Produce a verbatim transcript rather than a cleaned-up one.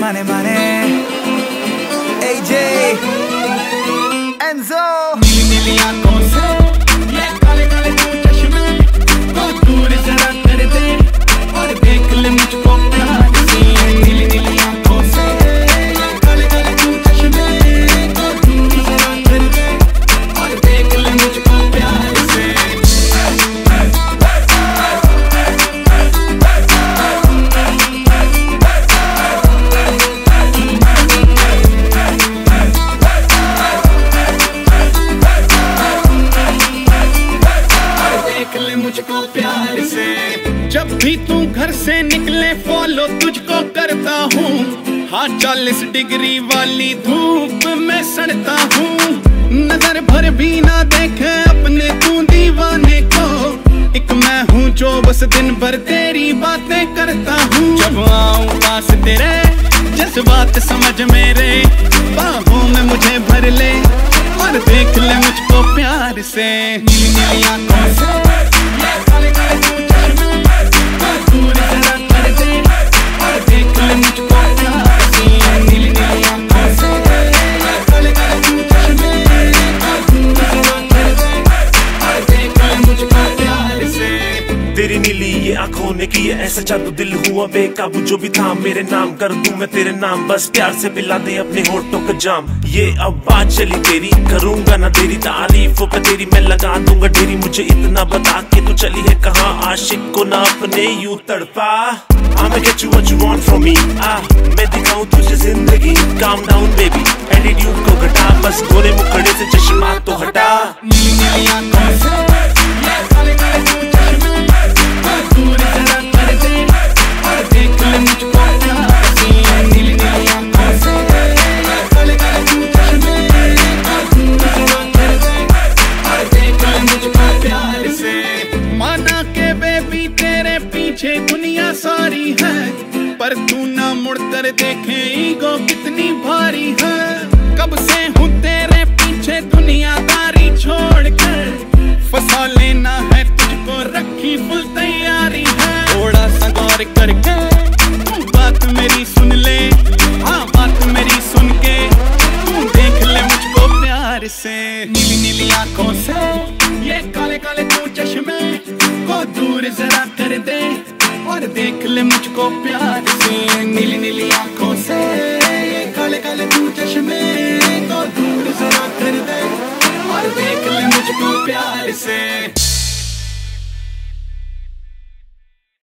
mane mane. A J Enzo. नीली नीली आंखों से ये काले काले दो चश्मे तो दूर जरा कर दे और देख ले मुझको प्यार से। नीली नीली आंखों से ये काले काले दो चश्मे तो दूर जरा कर दे और देख ले मुझको प्यार से। मुझको प्यार से जब भी तू घर से निकले फॉलो तुझको करता हूँ। हाँ चालीस डिग्री वाली धूप में सड़ता हूँ। नजर भर भी ना देखे अपने तू दीवाने को। एक मैं हूँ जो बस दिन भर तेरी बातें करता हूँ। जब आऊँ पास तेरे जज्बात समझ मेरे बाहों में मुझे भर ले और देख ले मुझको प्यार से। नीली नीली आंखों से ये काले काले दो चश्मे तो दूर जरा कर दे और देख ले मुझको प्यार से। नीली नीली आंखों से ये काले काले दो चश्मे तो दूर जरा कर दे और देख ले मुझको प्यार से। तेरी नीली ये आंखों ने की ऐसा जादू दिल हुआ बेकाबू। जो भी था मेरे नाम कर दूं मैं तेरे नाम बस प्यार से पिला दे अपने होठों का जाम। ये अब बात चली तेरी करूंगा ना तेरी तारीफों पे तेरी मैं लगा दूंगा ढेरी। मुझे इतना बता के तू चली है कहाँ आशिक को ना अपने यूं तड़पा। I'ma get you what you want from me ah, मैं दिखाऊं तुझे जिंदगी। Calm down baby एटीट्यूड को घटा बस गोरे मुखड़े से चश्मा तो हटा। नीली नीली आंखों से ये काले काले दो चश्मे तो दूर जरा कर दे और देख ले मुझको प्यार से। नीली नीली आंखों से ये काले काले दो चश्मे तो दूर जरा कर दे और देख ले मुझको प्यार से। माना के बेबी तेरे पीछे दुनिया सारी है पर तू ना मुड़कर देखे ईगो कितनी भारी है। कब से हूँ तेरे पीछे दुनियादारी छोड़कर फंसा लेना है तुझको रखी फुल तैयारी है। थोड़ा सा गौर करके तू बात मेरी सुन ले। हाँ बात मेरी सुन के तू देख ले मुझको प्यार से। नीली नीली आंखों से ये काले काले दो चश्मे को दूर जरा कर दे और देख ले मुझको प्यार से। नीली नीली आंखों से ये काले काले दो चश्मे को दूर जरा कर दे और देख ले मुझको प्यार से।